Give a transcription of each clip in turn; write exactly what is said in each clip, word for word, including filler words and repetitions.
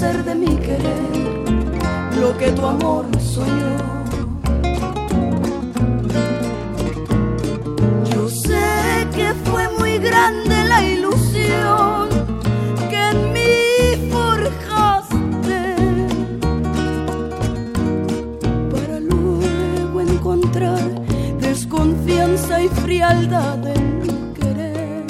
hacer de mi querer lo que tu amor soñó. Yo sé que fue muy grande la ilusión que en mí forjaste para luego encontrar desconfianza y frialdad en mi querer.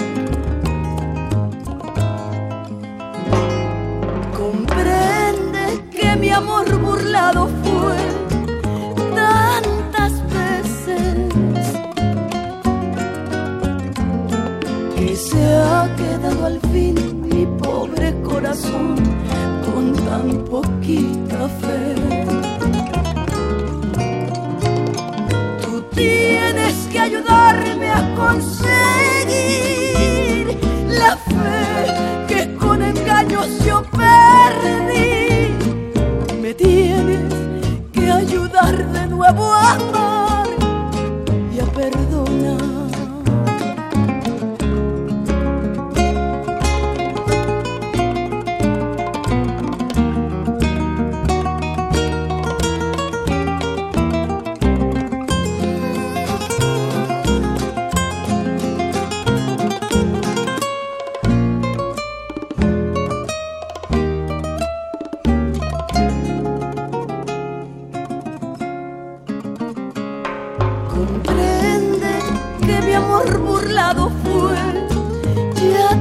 Comprende que mi amor burlado fue tantas veces que se ha quedado al fin mi pobre corazón con tan poquita fe. Tú tienes que ayudarme a conseguir la fe que con engaños yo perdí. Me tienes que ayudar de nuevo a amar y a perdonar. Comprende que mi amor burlado fue ya